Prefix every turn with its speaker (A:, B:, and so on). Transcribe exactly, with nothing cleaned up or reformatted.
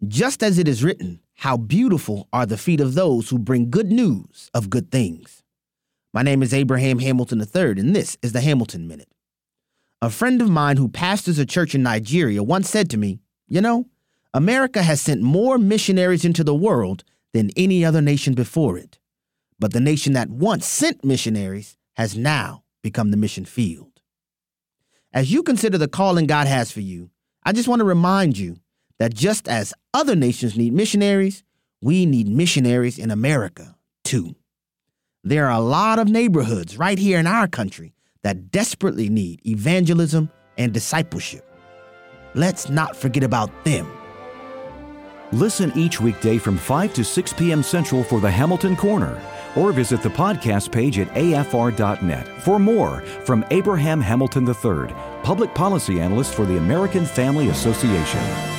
A: Just as it is written, how beautiful are the feet of those who bring good news of good things. My name is Abraham Hamilton the third, and this is the Hamilton Minute. A friend of mine who pastors a church in Nigeria once said to me, you know, America has sent more missionaries into the world than any other nation before it. But the nation that once sent missionaries has now become the mission field. As you consider the calling God has for you, I just want to remind you that just as other nations need missionaries, we need missionaries in America, too. There are a lot of neighborhoods right here in our country that desperately need evangelism and discipleship. Let's not forget about them.
B: Listen each weekday from five to six p.m. Central for the Hamilton Corner, or visit the podcast page at A F R dot net for more from Abraham Hamilton the third, Public Policy Analyst for the American Family Association.